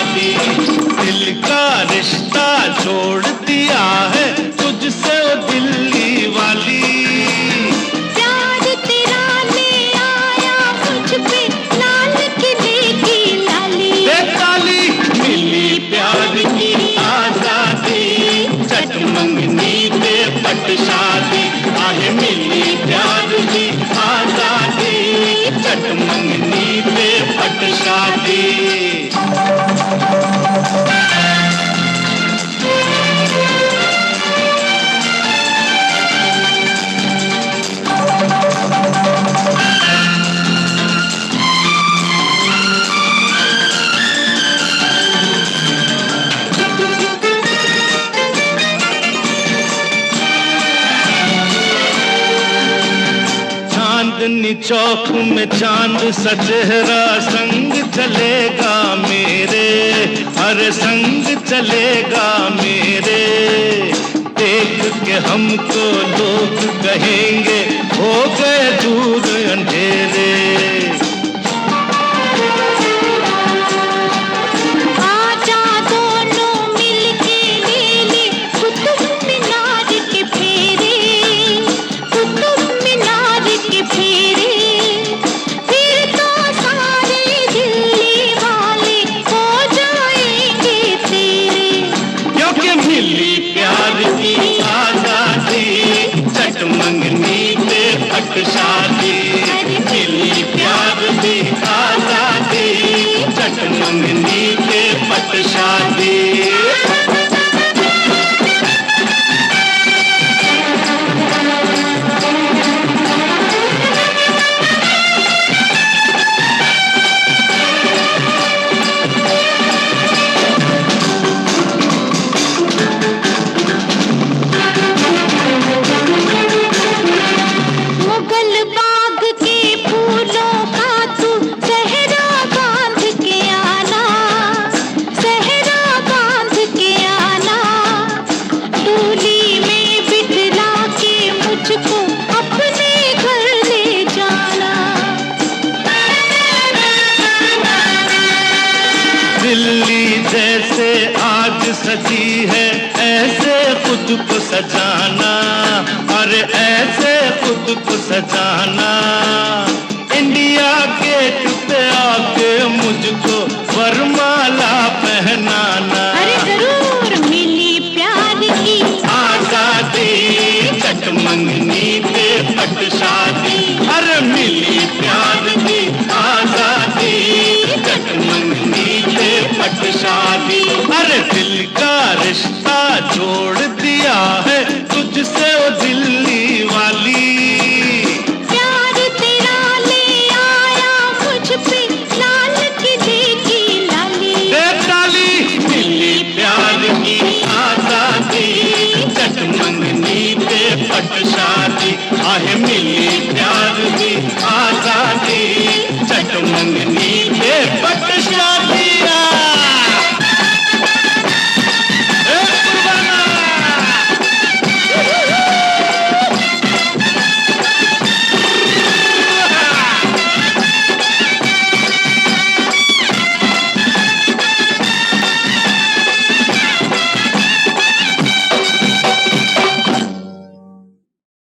शादी। दिल का रिश्ता जोड़ दिया है तुझसे ओ दिल्ली वाली। प्यार तेरा ले आया मुझ पे लाल किले की लाली। ताली मिली प्यार की आजादी, चट मंगनी पे पट शादी। आहे मिली प्यार की आजादी, चट मंगनी पे पट शादी। चांदनी चौक में चांद सा चेहरा संग चलेगा मेरे, हर संग चलेगा मेरे। देख के हमको लोग कहेंगे हो गए दूर अंधेरे। आजा दोनों मिलके ले ले कुतुब मीनार के फेरे, कुतुब मीनार के फेरे। फिर तो सारे दिल्ली वाले हो जाएंगे तेरे। क्योंकि मिली प्यार की आजादी, चट मंगनी पे पट शादी। मिली प्यार की आजादी, चट मंगनी पे पट शादी। मुगल बाग के फूलों का तू सहरा बांध के आना, सहरा बांध के आना। डोली में बिठला के मुझको अपने घर ले जाना। दिल्ली जैसे आज सजी है ऐसे खुद को सजाना, अरे ऐसे खुद को सजाना। इंडिया गेट पे आके मुझको वरमाला पहनाना। अरे जरूर मिली प्यार की आजादी, चट मंगनी पे पट शादी। अरे मिली प्यार की आजादी, चट मंगनी पे पट शादी। अरे दिल का रिश्ता जोड़ दिया है